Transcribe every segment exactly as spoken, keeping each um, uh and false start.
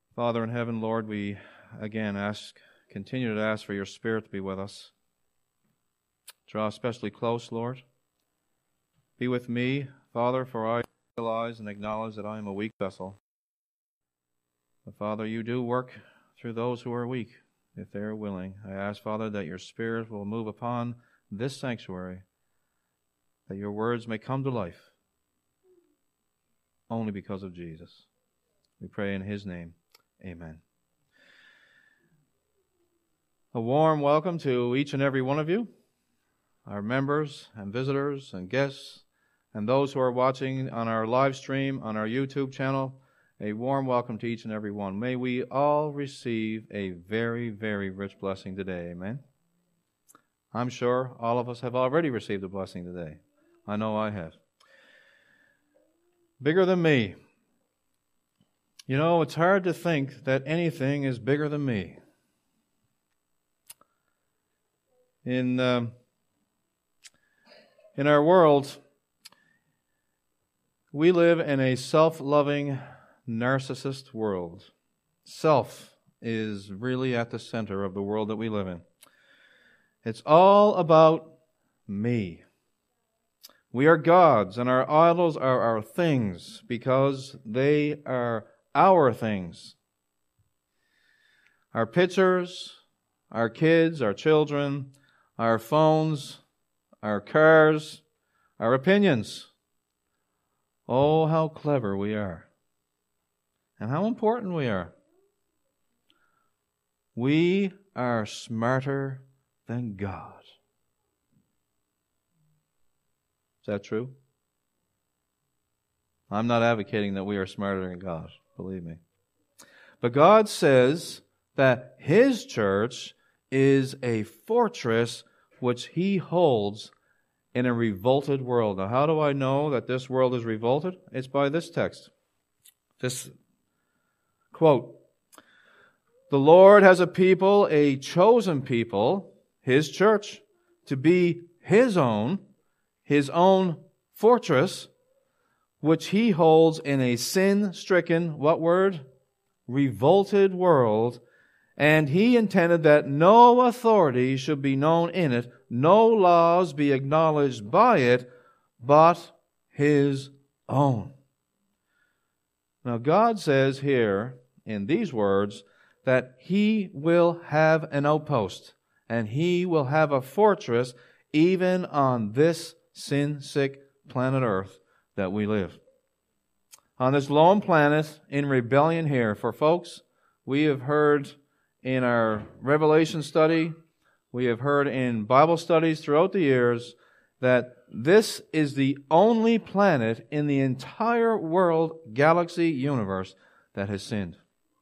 Father in heaven, Lord, we again ask, continue to ask for your Spirit to be with us. Draw especially close, Lord. Be with me, Father, for I realize and acknowledge that I am a weak vessel. But Father, you do work through those who are weak, if they are willing. I ask, Father, that your Spirit will move upon this sanctuary, that your words may come to life only because of Jesus. We pray in His name. Amen. A warm welcome to each and every one of you, our members and visitors and guests, and those who are watching on our live stream on our YouTube channel. A warm welcome to each and every one. May we all receive a very, very rich blessing today. Amen. I'm sure all of us have already received a blessing today. I know I have. Bigger than me. You know, it's hard to think that anything is bigger than me. In um, in our world, we live in a self-loving, narcissist world. Self is really at the center of the world that we live in. It's all about me. We are gods, and our idols are our things because they are our things. Our pictures, our kids, our children, our phones, our cars, our opinions. Oh, how clever we are. And how important we are. We are smarter than God. Is that true? I'm not advocating that we are smarter than God, believe me. But God says that His church is a fortress which He holds in a revolted world. Now, how do I know that this world is revolted? It's by this text. This quote, "The Lord has a people, a chosen people, His church, to be His own, His own fortress, which He holds in a sin-stricken," what word? Revolted world. "And He intended that no authority should be known in it, no laws be acknowledged by it, but His own." Now God says here in these words that He will have an outpost and He will have a fortress even on this sin-sick planet Earth that we live. On this lone planet in rebellion here, for folks, we have heard in our Revelation study, we have heard in Bible studies throughout the years that this is the only planet in the entire world, galaxy, universe that has sinned.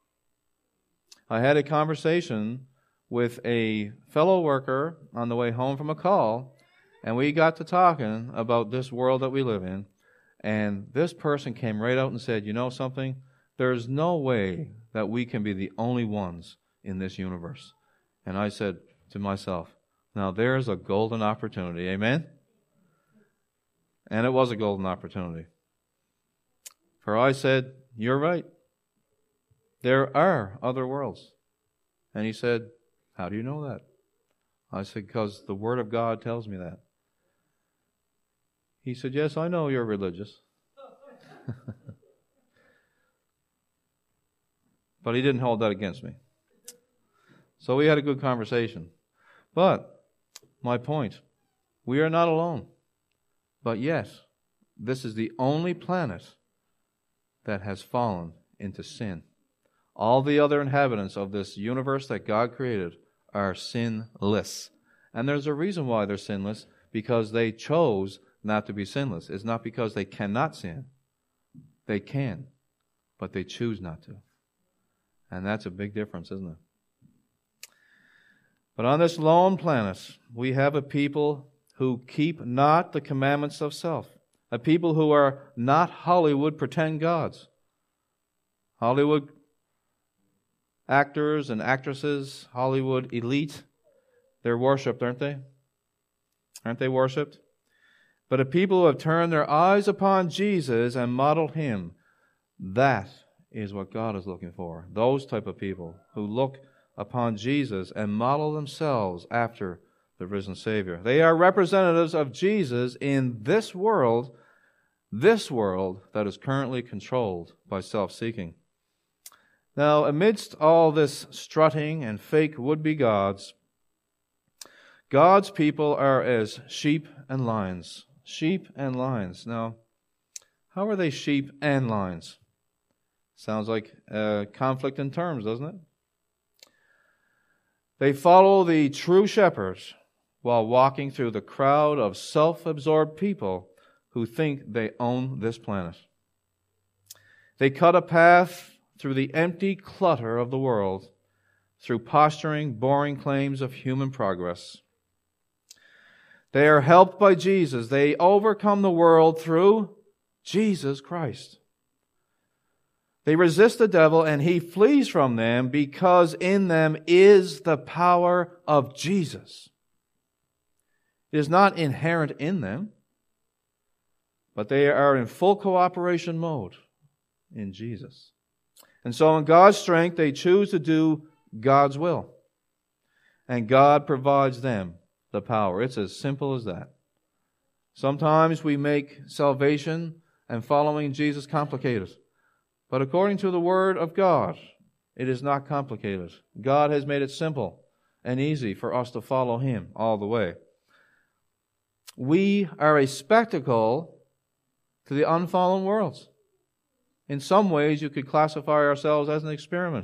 I had a conversation with a fellow worker on the way home from a call, and we got to talking about this world that we live in, and this person came right out and said, "You know something? There's no way that we can be the only ones in this universe." And I said to myself, now there's a golden opportunity. Amen? And it was a golden opportunity. For I said, "You're right. There are other worlds." And he said, "How do you know that?" I said, "Because the Word of God tells me that." He said, "Yes, I know you're religious." But he didn't hold that against me. So we had a good conversation. But my point, we are not alone. But yet, this is the only planet that has fallen into sin. All the other inhabitants of this universe that God created are sinless. And there's a reason why they're sinless, because they chose not to be sinless. It's not because they cannot sin. They can, but they choose not to. And that's a big difference, isn't it? But on this lone planet, we have a people who keep not the commandments of self. A people who are not Hollywood pretend gods. Hollywood actors and actresses, Hollywood elite, they're worshipped, aren't they? Aren't they worshipped? But a people who have turned their eyes upon Jesus and modeled Him, that is what God is looking for. Those type of people who look upon Jesus and model themselves after the risen Savior. They are representatives of Jesus in this world, this world that is currently controlled by self-seeking. Now, amidst all this strutting and fake would-be gods, God's people are as sheep and lions. Sheep and lions. Now, how are they sheep and lions? Sounds like a conflict in terms, doesn't it? They follow the true shepherd while walking through the crowd of self-absorbed people who think they own this planet. They cut a path through the empty clutter of the world, through posturing, boring claims of human progress. They are helped by Jesus. They overcome the world through Jesus Christ. They resist the devil and he flees from them because in them is the power of Jesus. It is not inherent in them, but they are in full cooperation mode in Jesus. And so in God's strength, they choose to do God's will. And God provides them the power. It's as simple as that. Sometimes we make salvation and following Jesus complicated. But according to the Word of God, it is not complicated. God has made it simple and easy for us to follow Him all the way. We are a spectacle to the unfallen world. In some ways, you could classify ourselves as an experiment.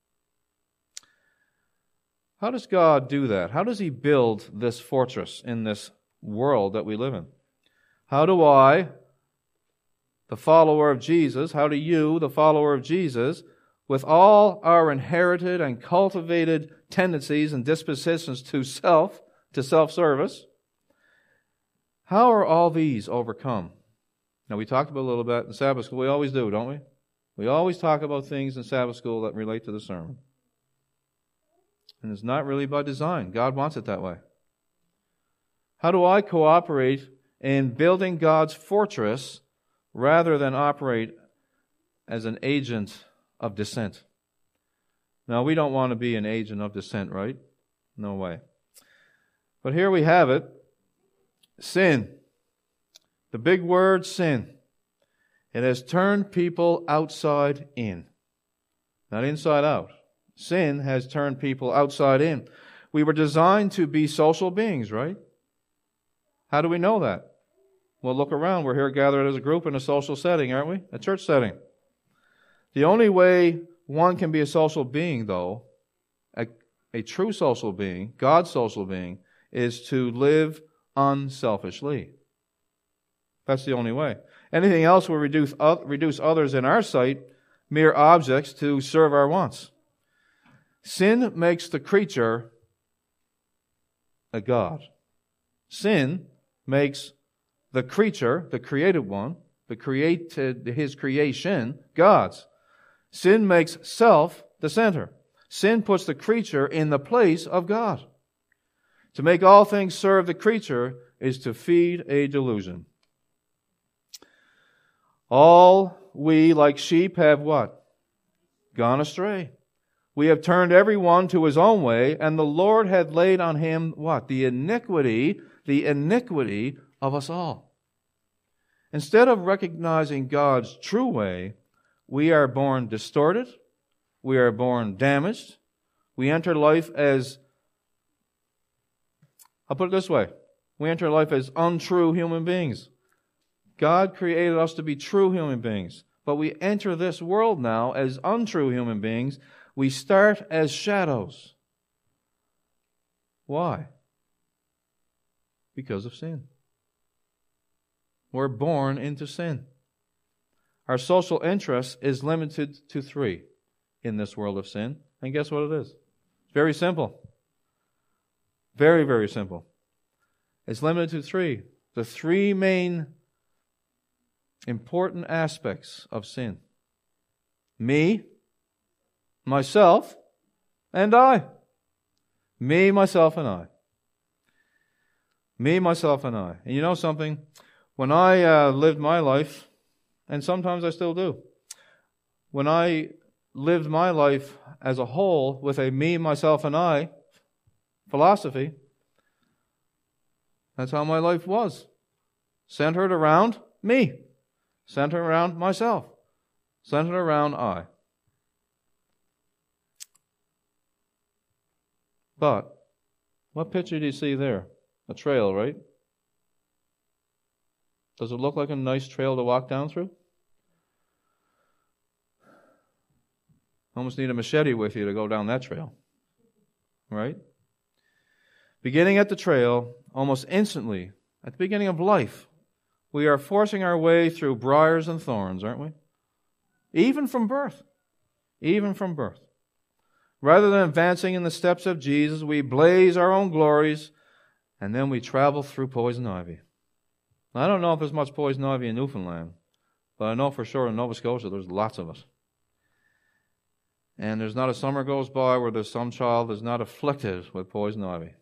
How does God do that? How does He build this fortress in this world that we live in? How do I, the follower of Jesus, how do you, the follower of Jesus, with all our inherited and cultivated tendencies and dispositions to self, to self-service, how are all these overcome? Now, we talked about a little bit in Sabbath school. We always do, don't we? We always talk about things in Sabbath school that relate to the sermon. And it's not really by design. God wants it that way. How do I cooperate in building God's fortress rather than operate as an agent of dissent? Now, we don't want to be an agent of dissent, right? No way. But here we have it. Sin. The big word, sin. It has turned people outside in, not inside out. Sin has turned people outside in. We were designed to be social beings, right? How do we know that? Well, look around. We're here gathered as a group in a social setting, aren't we? A church setting. The only way one can be a social being, though, a, a true social being, God's social being, is to live unselfishly. That's the only way. Anything else will reduce, uh, reduce others in our sight mere objects to serve our wants. Sin makes the creature a god. Sin makes the creature, the created one, the created, his creation, gods. Sin makes self the center. Sin puts the creature in the place of God. To make all things serve the creature is to feed a delusion. All we, like sheep, have what? Gone astray. We have turned every one to his own way, and the Lord hath laid on him what? The iniquity, the iniquity of us all. Instead of recognizing God's true way, we are born distorted, we are born damaged, we enter life as, I'll put it this way, we enter life as untrue human beings. God created us to be true human beings, but we enter this world now as untrue human beings. We start as shadows. Why? Because of sin. We're born into sin. Our social interest is limited to three in this world of sin. And guess what it is? It's very simple. Very, very simple. It's limited to three. The three main important aspects of sin. Me, myself, and I. Me, myself, and I. Me, myself, and I. And you know something? When I uh, lived my life, and sometimes I still do, when I lived my life as a whole with a me, myself, and I philosophy, that's how my life was. Centered around me. Centered around myself. Centered around I. But, what picture do you see there? A trail, right? Does it look like a nice trail to walk down through? Almost need a machete with you to go down that trail. Right? Beginning at the trail, almost instantly, at the beginning of life, we are forcing our way through briars and thorns, aren't we? Even from birth. Even from birth. Rather than advancing in the steps of Jesus, we blaze our own glories, and then we travel through poison ivy. Now, I don't know if there's much poison ivy in Newfoundland, but I know for sure in Nova Scotia there's lots of it. And there's not a summer goes by where there's some child that's not afflicted with poison ivy.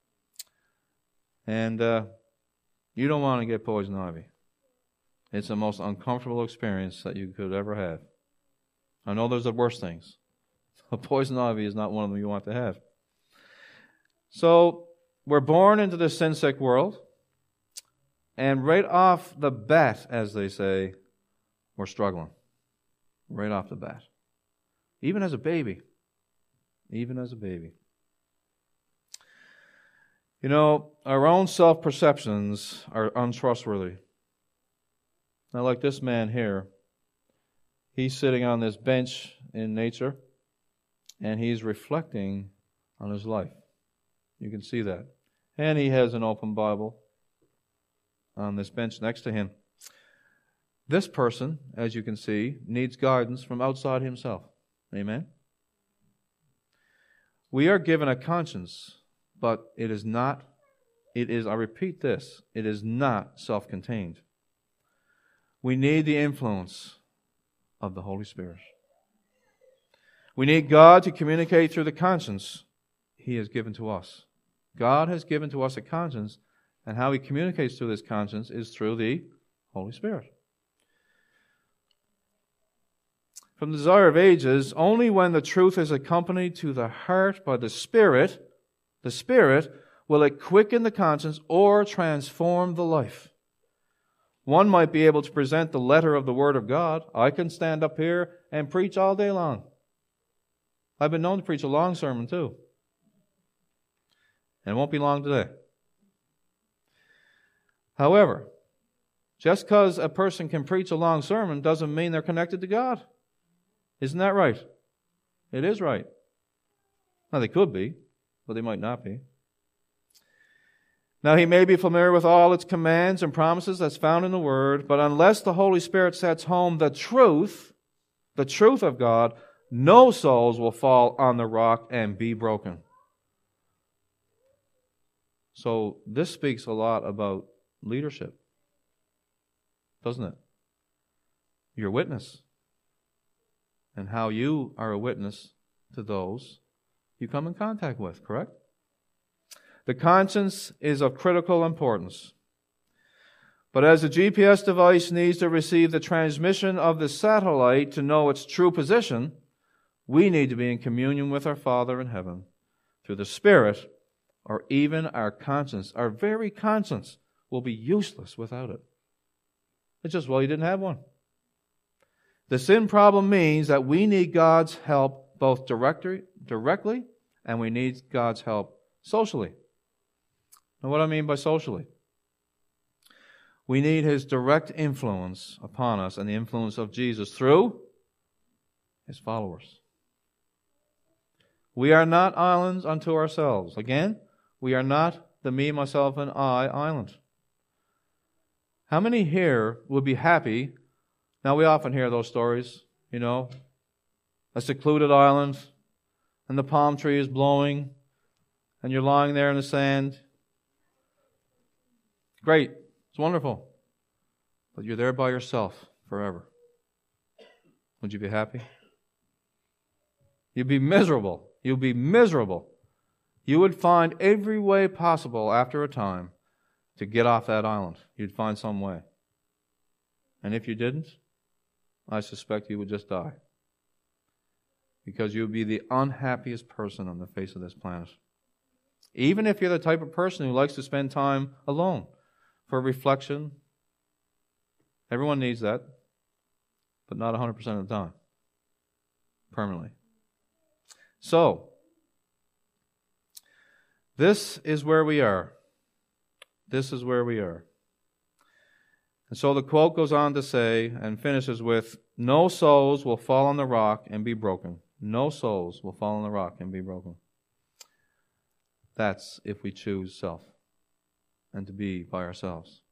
And uh, you don't want to get poison ivy. It's the most uncomfortable experience that you could ever have. I know there's the worst things. Poison ivy is not one of them you want to have. So, we're born into this sin-sick world, and right off the bat, as they say, we're struggling. Right off the bat. Even as a baby. Even as a baby. You know, our own self-perceptions are untrustworthy. Now, like this man here, he's sitting on this bench in nature, and he's reflecting on his life. You can see that. And he has an open Bible on this bench next to him. This person, as you can see, needs guidance from outside himself. Amen? We are given a conscience, but it is not, it is, I repeat this, it is not self-contained. We need the influence of the Holy Spirit. We need God to communicate through the conscience He has given to us. God has given to us a conscience, and how He communicates through this conscience is through the Holy Spirit. From the desire of ages, only when the truth is accompanied to the heart by the Spirit, the Spirit, will it quicken the conscience or transform the life. One might be able to present the letter of the Word of God. I can stand up here and preach all day long. I've been known to preach a long sermon too. And it won't be long today. However, just because a person can preach a long sermon doesn't mean they're connected to God. Isn't that right? It is right. Now, they could be, but they might not be. Now, he may be familiar with all its commands and promises that's found in the Word, but unless the Holy Spirit sets home the truth, the truth of God, no souls will fall on the rock and be broken. So, this speaks a lot about leadership, doesn't it? Your witness. And how you are a witness to those you come in contact with, correct? The conscience is of critical importance. But as the G P S device needs to receive the transmission of the satellite to know its true position, we need to be in communion with our Father in heaven through the Spirit, or even our conscience. Our very conscience will be useless without it. It's just, well, you didn't have one. The sin problem means that we need God's help both directly, directly and we need God's help socially. Now, what do I mean by socially? We need His direct influence upon us and the influence of Jesus through His followers. We are not islands unto ourselves. Again, we are not the me, myself, and I island. How many here would be happy? Now, we often hear those stories, you know, a secluded island, and the palm tree is blowing, and you're lying there in the sand. Great. It's wonderful. But you're there by yourself forever. Would you be happy? You'd be miserable. You'd be miserable. You would find every way possible after a time to get off that island. You'd find some way. And if you didn't, I suspect you would just die. because you'll be the unhappiest person on the face of this planet. Even if you're the type of person who likes to spend time alone for reflection. Everyone needs that, but not one hundred percent of the time, permanently. So, this is where we are. This is where we are. And so the quote goes on to say, and finishes with, no souls will fall on the rock and be broken. No souls will fall on the rock and be broken. That's if we choose self and to be by ourselves.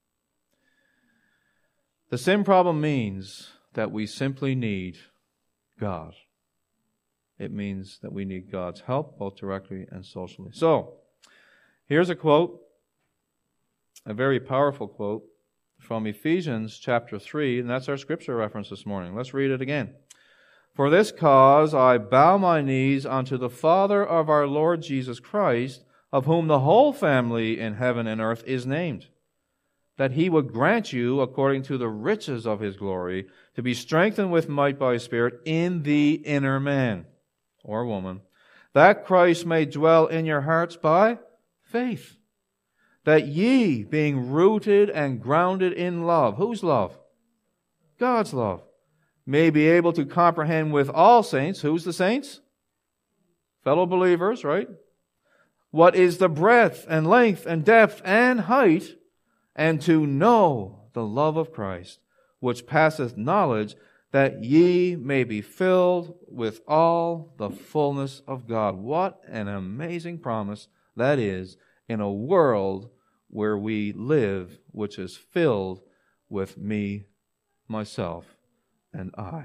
The sin problem means that we simply need God. It means that we need God's help, both directly and socially. So, here's a quote, a very powerful quote from Ephesians chapter three, and that's our scripture reference this morning. Let's read it again. For this cause I bow my knees unto the Father of our Lord Jesus Christ, of whom the whole family in heaven and earth is named, that He would grant you, according to the riches of His glory, to be strengthened with might by His Spirit in the inner man, or woman, that Christ may dwell in your hearts by faith, that ye, being rooted and grounded in love, whose love? God's love, may be able to comprehend with all saints, who's the saints? Fellow believers, right? What is the breadth and length and depth and height, and to know the love of Christ, which passeth knowledge, that ye may be filled with all the fullness of God. What an amazing promise that is in a world where we live, which is filled with me, myself, and I.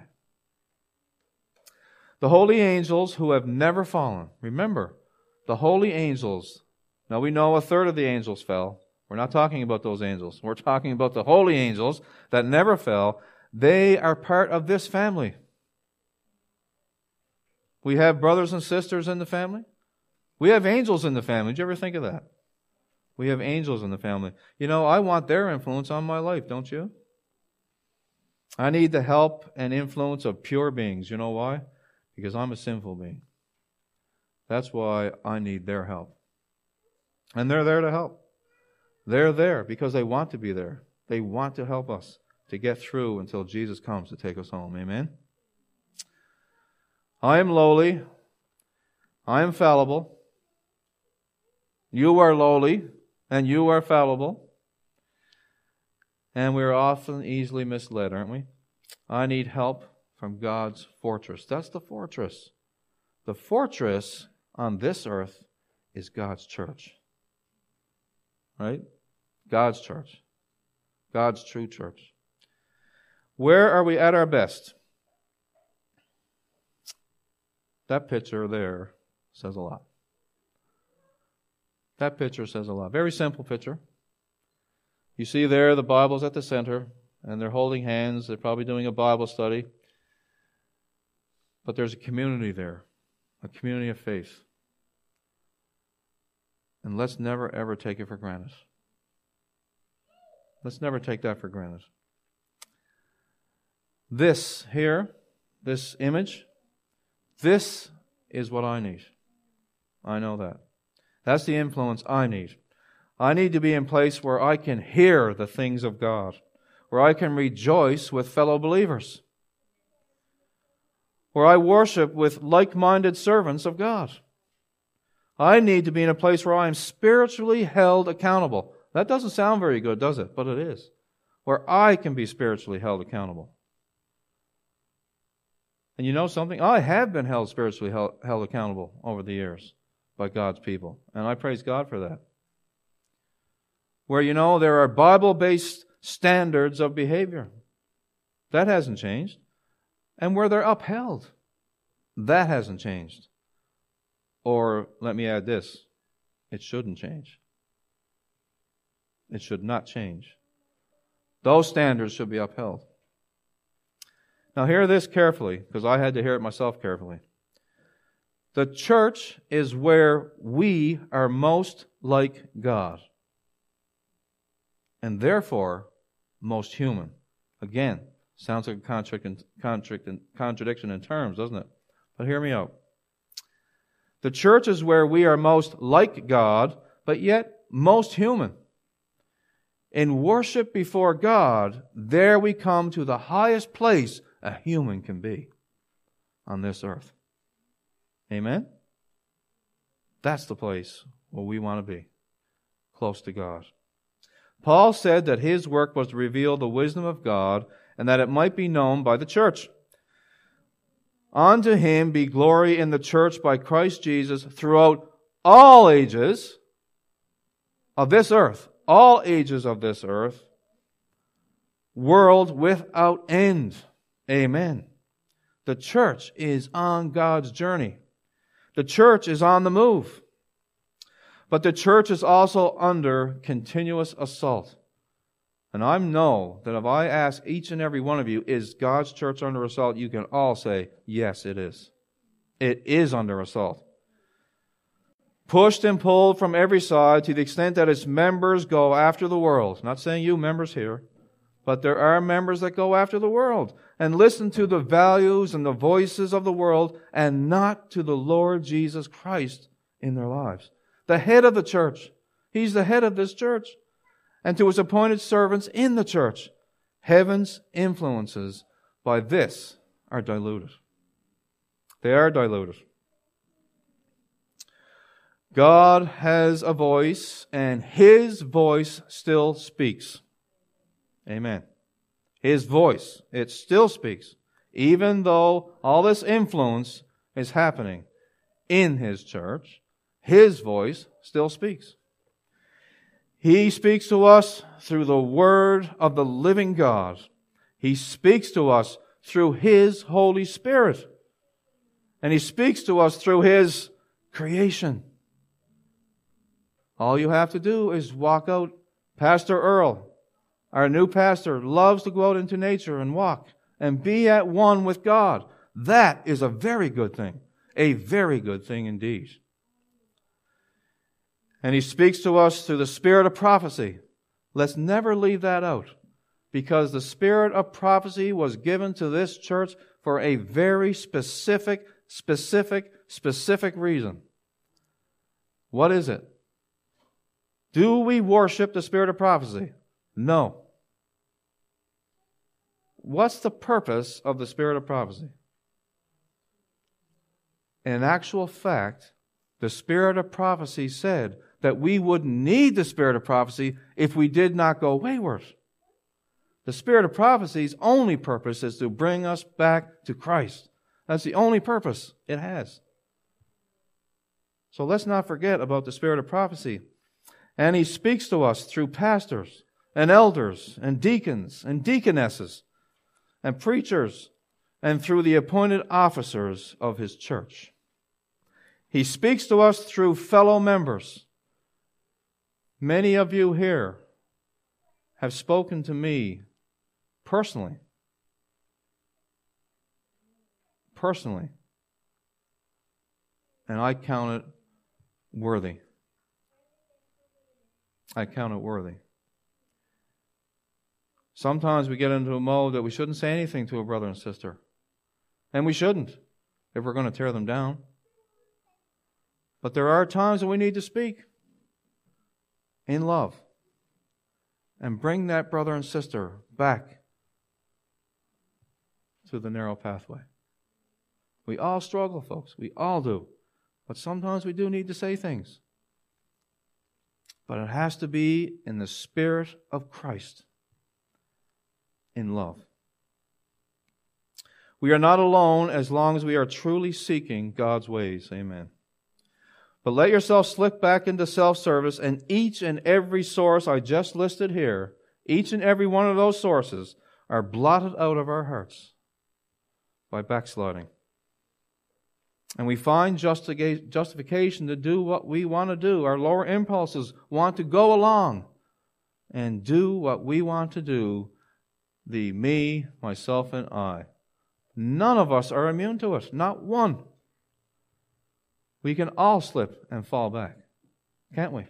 The holy angels who have never fallen. Remember, the holy angels. Now we know a third of the angels fell. We're not talking about those angels. We're talking about the holy angels that never fell. They are part of this family. We have brothers and sisters in the family. We have angels in the family. Did you ever think of that? We have angels in the family. You know, I want their influence on my life, don't you? I need the help and influence of pure beings. You know why? Because I'm a sinful being. That's why I need their help. And they're there to help. They're there because they want to be there. They want to help us to get through until Jesus comes to take us home. Amen? I am lowly. I am fallible. You are lowly, and you are fallible. And we are often easily misled, aren't we? I need help from God's fortress. That's the fortress. The fortress on this earth is God's church. Right? God's church. God's true church. Where are we at our best? That picture there says a lot. That picture says a lot. Very simple picture. You see there, the Bible's at the center, and they're holding hands. They're probably doing a Bible study. But there's a community there, a community of faith. And let's never, ever take it for granted. Let's never take that for granted. This here, this image, this is what I need. I know that. That's the influence I need. I need to be in a place where I can hear the things of God, where I can rejoice with fellow believers, where I worship with like-minded servants of God. I need to be in a place where I am spiritually held accountable. That doesn't sound very good, does it? But it is. Where I can be spiritually held accountable. And you know something? I have been held spiritually held, held accountable over the years by God's people. And I praise God for that. Where, you know, there are Bible-based standards of behavior. That hasn't changed. And where they're upheld. That hasn't changed. Or, let me add this, it shouldn't change. It should not change. Those standards should be upheld. Now hear this carefully, because I had to hear it myself carefully. The church is where we are most like God. And therefore, most human. Again, sounds like a contradiction in terms, doesn't it? But hear me out. The church is where we are most like God, but yet most human. In worship before God, there we come to the highest place a human can be on this earth. Amen? That's the place where we want to be, close to God. Paul said that his work was to reveal the wisdom of God and that it might be known by the church. Unto him be glory in the church by Christ Jesus throughout all ages of this earth, all ages of this earth, world without end. Amen. The church is on God's journey. The church is on the move. But the church is also under continuous assault. And I know that if I ask each and every one of you, is God's church under assault? You can all say, yes, it is. It is under assault. Pushed and pulled from every side to the extent that its members go after the world. Not saying you members here, but there are members that go after the world and listen to the values and the voices of the world and not to the Lord Jesus Christ in their lives. The head of the church. He's the head of this church. And to his appointed servants in the church, heaven's influences by this are diluted. They are diluted. God has a voice, and His voice still speaks. Amen. His voice, it still speaks, even though all this influence is happening in His church. His voice still speaks. He speaks to us through the Word of the living God. He speaks to us through His Holy Spirit. And He speaks to us through His creation. All you have to do is walk out. Pastor Earl, our new pastor, loves to go out into nature and walk and be at one with God. That is a very good thing. A very good thing indeed. And He speaks to us through the spirit of prophecy. Let's never leave that out, because the spirit of prophecy was given to this church for a very specific, specific, specific reason. What is it? Do we worship the spirit of prophecy? No. What's the purpose of the spirit of prophecy? In actual fact, the spirit of prophecy said that we wouldn't need the spirit of prophecy if we did not go wayward. The spirit of prophecy's only purpose is to bring us back to Christ. That's the only purpose it has. So let's not forget about the spirit of prophecy. And He speaks to us through pastors and elders and deacons and deaconesses and preachers and through the appointed officers of His church. He speaks to us through fellow members. Many of you here have spoken to me personally. Personally. And I count it worthy. I count it worthy. Sometimes we get into a mode that we shouldn't say anything to a brother and sister. And we shouldn't if we're going to tear them down. But there are times when we need to speak in love and bring that brother and sister back to the narrow pathway. We all struggle, folks. We all do. But sometimes we do need to say things. But it has to be in the Spirit of Christ, in love. We are not alone as long as we are truly seeking God's ways. Amen. But let yourself slip back into self-service, and each and every source I just listed here, each and every one of those sources are blotted out of our hearts by backsliding. And we find justification to do what we want to do. Our lower impulses want to go along and do what we want to do. The me, myself, and I. None of us are immune to it. Not one. We can all slip and fall back. Can't we?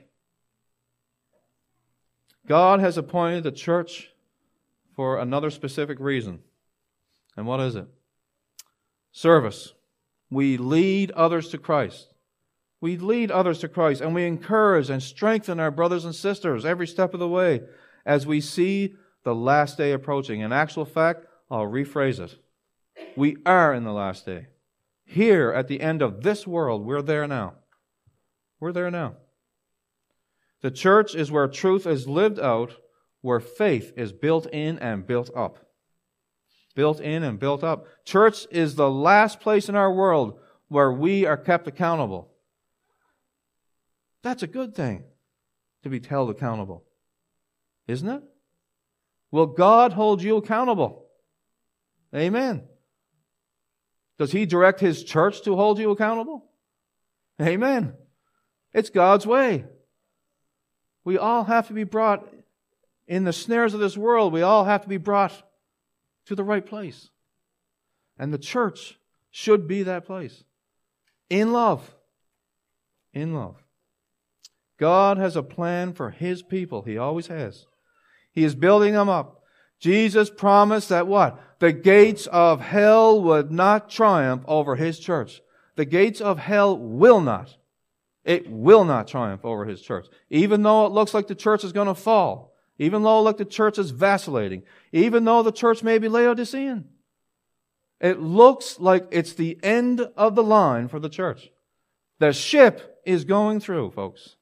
God has appointed the church for another specific reason. And what is it? Service. we lead others to Christ. We lead others to Christ, and we encourage and strengthen our brothers and sisters every step of the way as we see the last day approaching. In actual fact, I'll rephrase it. We are in the last day. Here, at the end of this world, we're there now. We're there now. The church is where truth is lived out, where faith is built in and built up. Built in and built up. Church is the last place in our world where we are kept accountable. That's a good thing, to be held accountable. Isn't it? Will God hold you accountable? Amen. Does He direct His church to hold you accountable? Amen. It's God's way. We all have to be brought in the snares of this world. We all have to be brought to the right place. And the church should be that place. In love. In love. God has a plan for His people. He always has. He is building them up. Jesus promised that what? The gates of hell would not triumph over His church. The gates of hell will not. It will not triumph over His church. Even though it looks like the church is going to fall. Even though like the church is vacillating. Even though the church may be Laodicean. It looks like it's the end of the line for the church. The ship is going through, folks.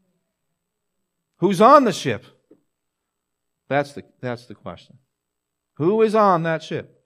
Who's on the ship? That's the, that's the question. Who is on that ship?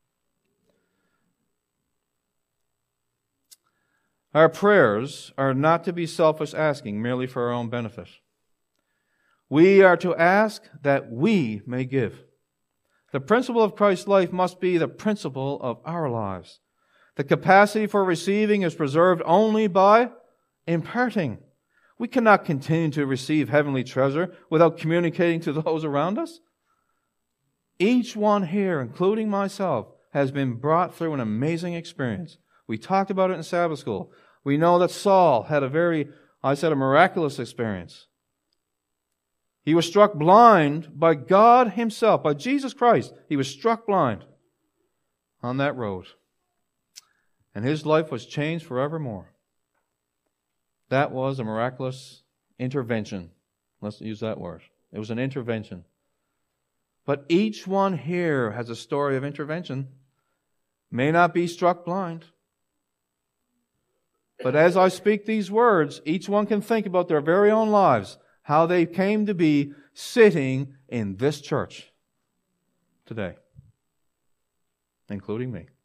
Our prayers are not to be selfish asking merely for our own benefit. We are to ask that we may give. The principle of Christ's life must be the principle of our lives. The capacity for receiving is preserved only by imparting. We cannot continue to receive heavenly treasure without communicating to those around us. Each one here, including myself, has been brought through an amazing experience. We talked about it in Sabbath school. We know that Saul had a very, I said, a miraculous experience. He was struck blind by God Himself, by Jesus Christ. He was struck blind on that road. And his life was changed forevermore. That was a miraculous intervention. Let's use that word. It was an intervention. But each one here has a story of intervention. May not be struck blind. But as I speak these words, each one can think about their very own lives, how they came to be sitting in this church today, including me.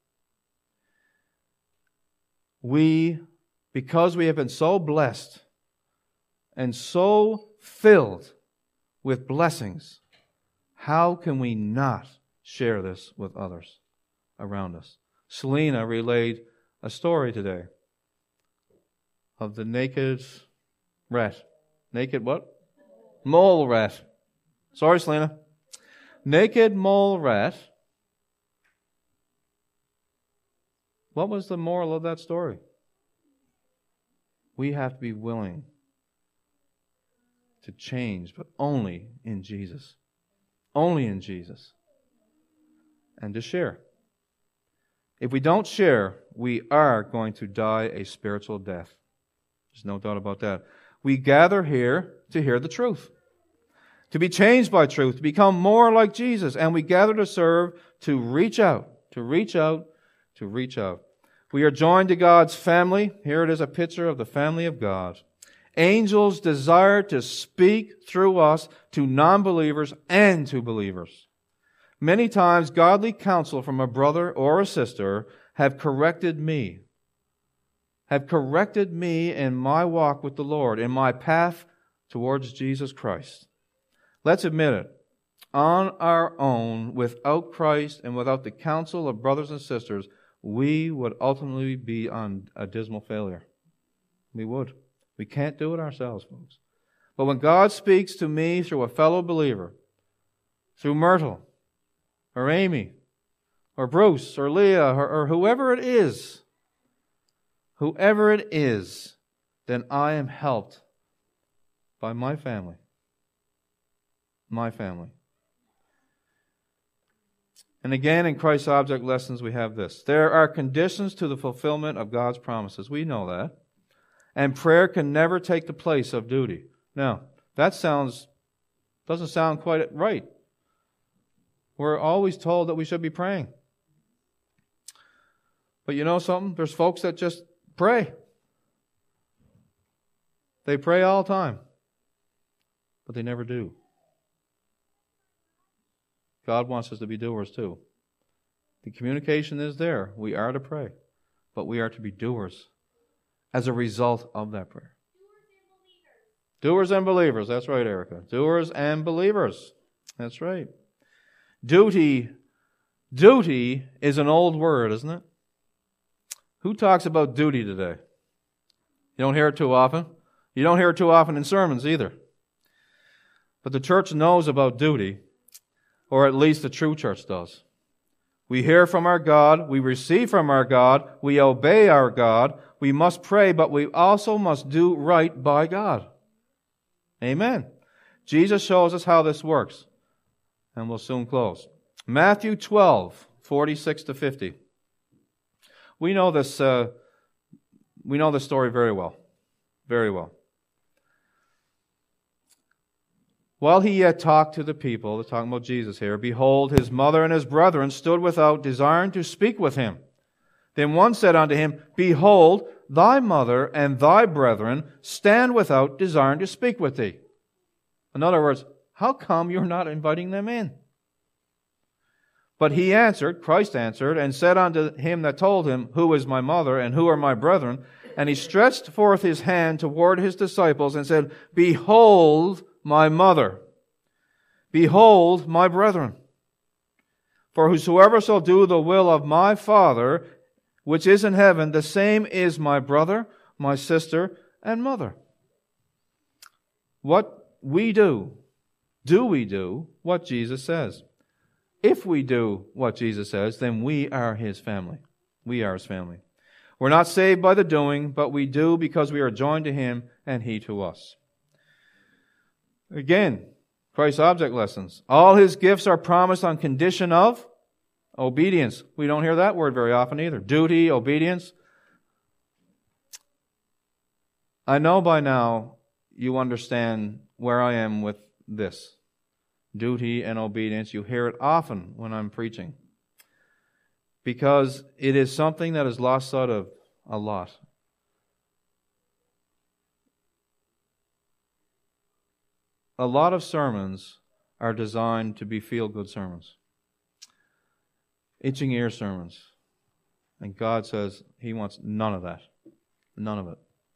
We, because we have been so blessed and so filled with blessings, how can we not share this with others around us? Selena relayed a story today of the naked rat. Naked what? Mole rat. Sorry, Selena. Naked mole rat. What was the moral of that story? We have to be willing to change, but only in Jesus. Only in Jesus. And to share. If we don't share, we are going to die a spiritual death. There's no doubt about that. We gather here to hear the truth, to be changed by truth, to become more like Jesus. And we gather to serve, to reach out, to reach out, to reach out. We are joined to God's family. Here it is, a picture of the family of God. Angels desire to speak through us to non-believers and to believers. Many times, godly counsel from a brother or a sister have corrected me, have corrected me in my walk with the Lord, in my path towards Jesus Christ. Let's admit it. On our own, without Christ and without the counsel of brothers and sisters, we would ultimately be on a dismal failure. We would. We can't do it ourselves, folks. But when God speaks to me through a fellow believer, through Myrtle, or Amy, or Bruce, or Leah, or, or whoever it is, whoever it is, then I am helped by my family. My family. And again, in Christ's object lessons, we have this. There are conditions to the fulfillment of God's promises. We know that. And prayer can never take the place of duty. Now, that sounds, doesn't sound quite right. We're always told that we should be praying. But you know something? There's folks that just pray. They pray all the time. But they never do. God wants us to be doers too. The communication is there. We are to pray. But we are to be doers as a result of that prayer. Doers and believers. That's right, Erica. Doers and believers. That's right. Duty. Duty is an old word, isn't it? Who talks about duty today? You don't hear it too often. You don't hear it too often in sermons either. But the church knows about duty, or at least the true church does. We hear from our God, we receive from our God, we obey our God, we must pray, but we also must do right by God. Amen. Jesus shows us how this works. And we'll soon close. Matthew twelve, forty-six to fifty. We know this, uh, we know this story very well. Very well. While he yet talked to the people, they're talking about Jesus here, behold, his mother and his brethren stood without, desiring to speak with him. Then one said unto him, behold, thy mother and thy brethren stand without, desiring to speak with thee. In other words, how come you're not inviting them in? But he answered, Christ answered, and said unto him that told him, who is my mother, and who are my brethren? And he stretched forth his hand toward his disciples, and said, behold my mother, behold my brethren. For whosoever shall do the will of my Father, which is in heaven, the same is my brother, my sister, and mother. What we do, do we do what Jesus says? If we do what Jesus says, then we are His family. We are His family. We're not saved by the doing, but we do because we are joined to Him and He to us. Again, Christ's object lessons. All His gifts are promised on condition of obedience. We don't hear that word very often either. Duty, obedience. I know by now you understand where I am with this. Duty and obedience. You hear it often when I'm preaching. Because it is something that is lost sight of a lot. A lot of sermons are designed to be feel-good sermons. Itching ear sermons. And God says He wants none of that. None of it.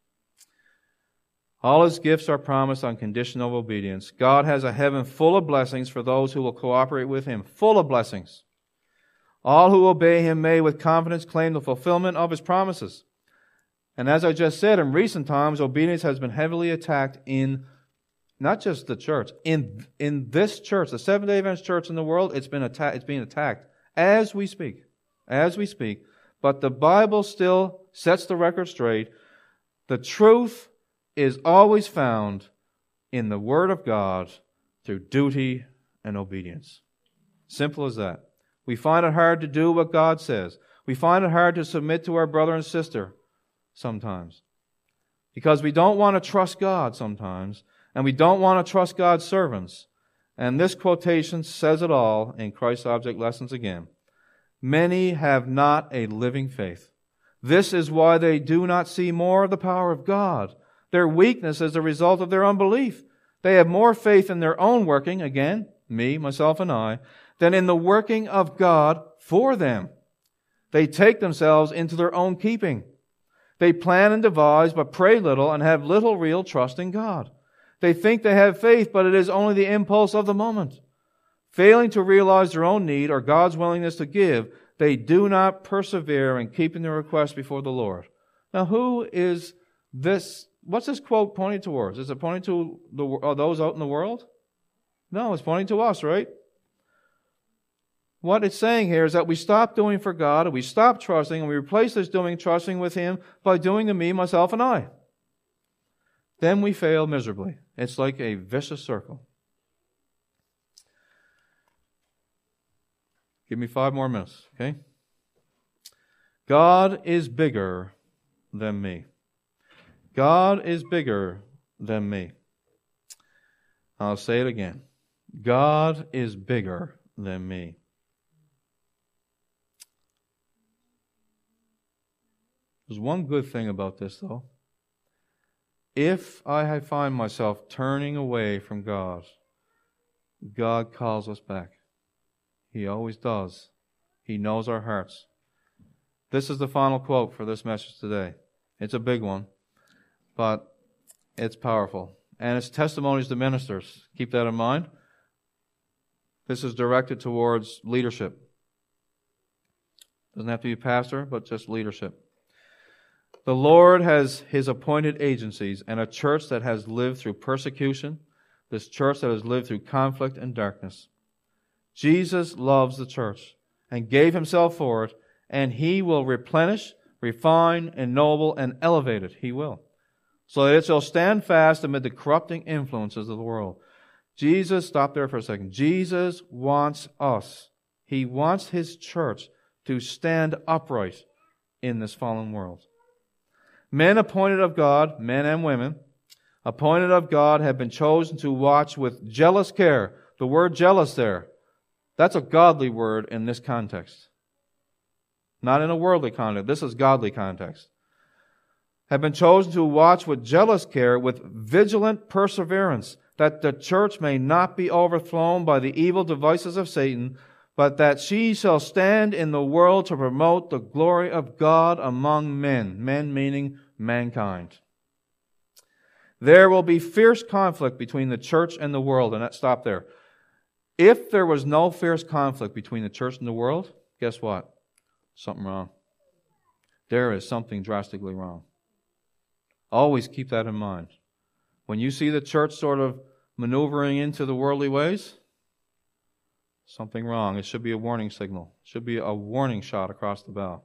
All His gifts are promised on condition of obedience. God has a heaven full of blessings for those who will cooperate with Him. Full of blessings. All who obey Him may with confidence claim the fulfillment of His promises. And as I just said, in recent times, obedience has been heavily attacked in not just the church. In, in this church, the Seventh-day Adventist church in the world, it's been atta- it's being attacked as we speak. As we speak. But the Bible still sets the record straight. The truth is always found in the Word of God through duty and obedience. Simple as that. We find it hard to do what God says. We find it hard to submit to our brother and sister sometimes. Because we don't want to trust God sometimes. And we don't want to trust God's servants. And this quotation says it all in Christ's Object Lessons again. Many have not a living faith. This is why they do not see more of the power of God. Their weakness is the result of their unbelief. They have more faith in their own working, again, me, myself, and I, than in the working of God for them. They take themselves into their own keeping. They plan and devise, but pray little and have little real trust in God. They think they have faith, but it is only the impulse of the moment. Failing to realize their own need or God's willingness to give, they do not persevere in keeping their request before the Lord. Now, who is this? What's this quote pointing towards? Is it pointing to the, uh, those out in the world? No, it's pointing to us, right? What it's saying here is that we stop doing for God, and we stop trusting, and we replace this doing trusting with Him by doing to me, myself, and I. Then we fail miserably. It's like a vicious circle. Give me five more minutes, okay? God is bigger than me. God is bigger than me. I'll say it again. God is bigger than me. There's one good thing about this, though. If I find myself turning away from God, God calls us back. He always does. He knows our hearts. This is the final quote for this message today. It's a big one, but it's powerful. And it's testimonies to ministers. Keep that in mind. This is directed towards leadership. Doesn't have to be pastor, but just leadership. The Lord has His appointed agencies and a church that has lived through persecution, this church that has lived through conflict and darkness. Jesus loves the church and gave Himself for it, and He will replenish, refine, ennoble, and elevate it. He will. So that it shall stand fast amid the corrupting influences of the world. Jesus, stop there for a second. Jesus wants us. He wants His church to stand upright in this fallen world. Men appointed of God, men and women, appointed of God have been chosen to watch with jealous care. The word jealous there, that's a godly word in this context. Not in a worldly context. This is godly context. Have been chosen to watch with jealous care, with vigilant perseverance, that the church may not be overthrown by the evil devices of Satan, but that she shall stand in the world to promote the glory of God among men. Men meaning mankind. There will be fierce conflict between the church and the world, and that stop there. If there was no fierce conflict between the church and the world, guess what? Something wrong. There is something drastically wrong. Always keep that in mind. When you see the church sort of maneuvering into the worldly ways, something wrong. It should be a warning signal. It should be a warning shot across the bow.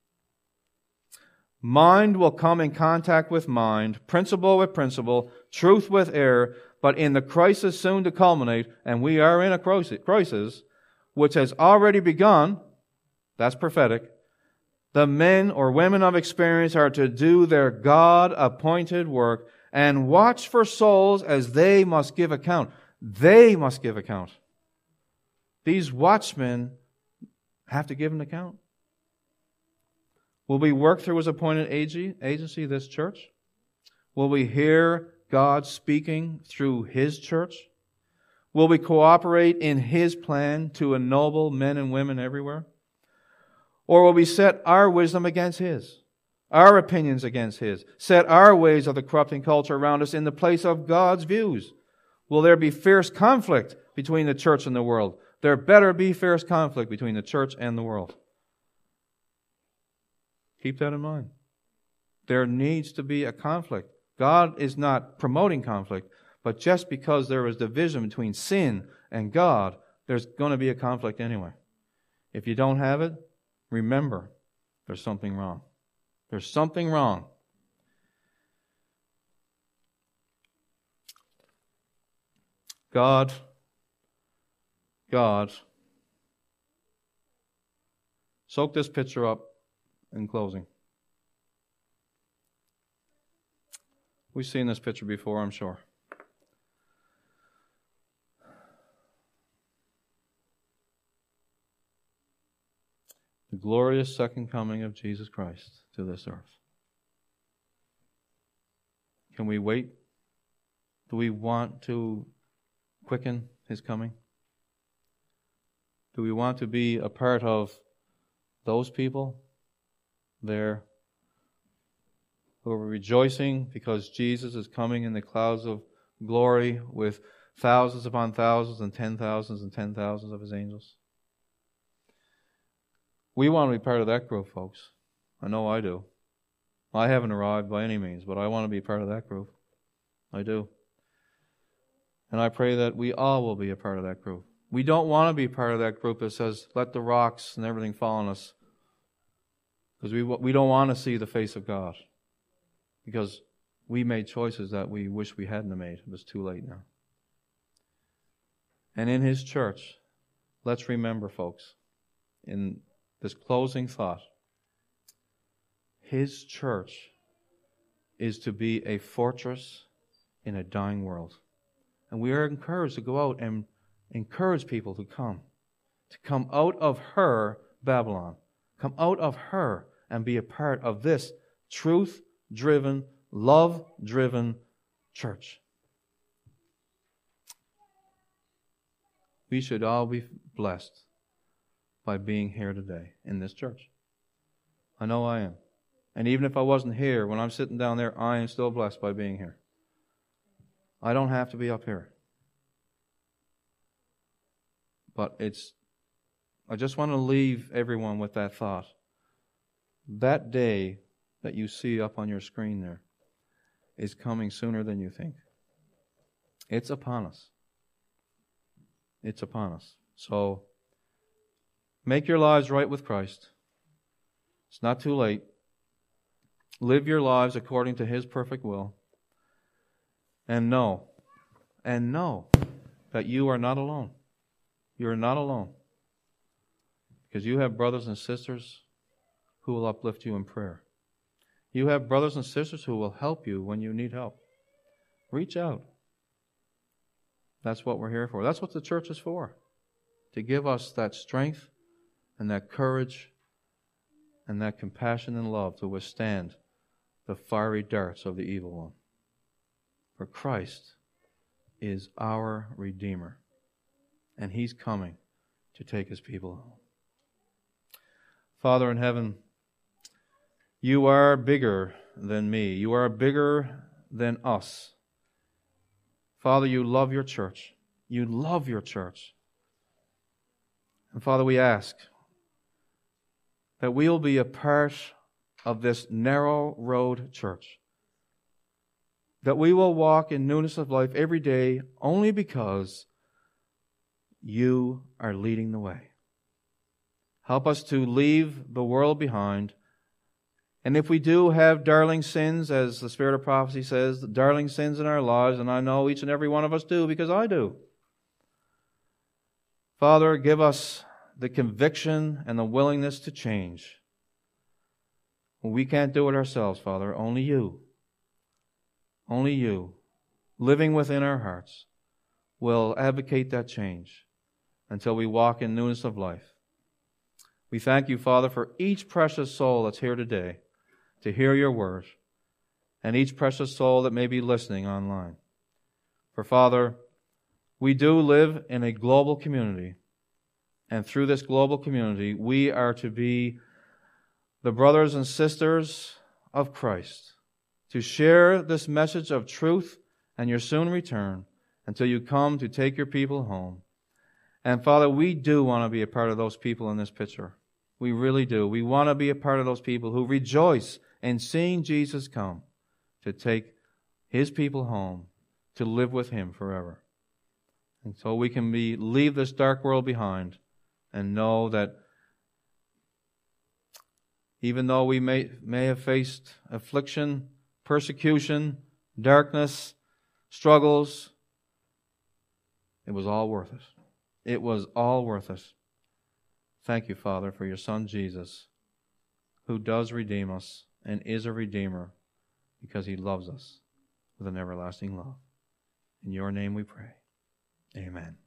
Mind will come in contact with mind, principle with principle, truth with error, but in the crisis soon to culminate, and we are in a crisis, which has already begun, that's prophetic, the men or women of experience are to do their God-appointed work and watch for souls as they must give account. They must give account. These watchmen have to give an account. Will we work through His appointed agency, this church? Will we hear God speaking through His church? Will we cooperate in His plan to ennoble men and women everywhere? Or will we set our wisdom against His, our opinions against His, set our ways of the corrupting culture around us in the place of God's views? Will there be fierce conflict between the church and the world? There better be fierce conflict between the church and the world. Keep that in mind. There needs to be a conflict. God is not promoting conflict, but just because there is division between sin and God, there's going to be a conflict anyway. If you don't have it, remember, there's something wrong. There's something wrong. God, God, soak this picture up in closing. We've seen this picture before, I'm sure. The glorious second coming of Jesus Christ to this earth. Can we wait? Do we want to quicken His coming? Do we want to be a part of those people there who are rejoicing because Jesus is coming in the clouds of glory with thousands upon thousands and ten thousands and ten thousands of His angels? We want to be part of that group, folks. I know I do. I haven't arrived by any means, but I want to be part of that group. I do. And I pray that we all will be a part of that group. We don't want to be part of that group that says, let the rocks and everything fall on us. Because we, we don't want to see the face of God. Because we made choices that we wish we hadn't made. It was too late now. And in His church, let's remember, folks, in this closing thought. His church is to be a fortress in a dying world. And we are encouraged to go out and encourage people to come. To come out of her, Babylon. Come out of her and be a part of this truth-driven, love-driven church. We should all be blessed by being here today in this church. I know I am. And even if I wasn't here, when I'm sitting down there, I am still blessed by being here. I don't have to be up here. But it's, I just want to leave everyone with that thought. That day that you see up on your screen there is coming sooner than you think. It's upon us. It's upon us. So, make your lives right with Christ. It's not too late. Live your lives according to His perfect will. And know, and know that you are not alone. You are not alone. Because you have brothers and sisters who will uplift you in prayer. You have brothers and sisters who will help you when you need help. Reach out. That's what we're here for. That's what the church is for. To give us that strength and that courage and that compassion and love to withstand the fiery darts of the evil one. For Christ is our Redeemer, and He's coming to take His people home. Father in heaven, You are bigger than me. You are bigger than us. Father, You love Your church. You love Your church. And Father, we ask that we'll be a part of this narrow road church. That we will walk in newness of life every day only because You are leading the way. Help us to leave the world behind. And if we do have darling sins, as the Spirit of Prophecy says, the darling sins in our lives, and I know each and every one of us do because I do. Father, give us the conviction and the willingness to change. We can't do it ourselves, Father. Only You, only You, living within our hearts, will advocate that change until we walk in newness of life. We thank You, Father, for each precious soul that's here today to hear Your word, and each precious soul that may be listening online. For, Father, we do live in a global community, and through this global community, we are to be the brothers and sisters of Christ, to share this message of truth and Your soon return until You come to take Your people home. And Father, we do want to be a part of those people in this picture. We really do. We want to be a part of those people who rejoice in seeing Jesus come to take His people home, to live with Him forever. And so we can be leave this dark world behind and know that even though we may, may have faced affliction, persecution, darkness, struggles, it was all worth it. It was all worth it. Thank You, Father, for Your Son Jesus, who does redeem us and is a Redeemer because He loves us with an everlasting love. In Your name we pray. Amen.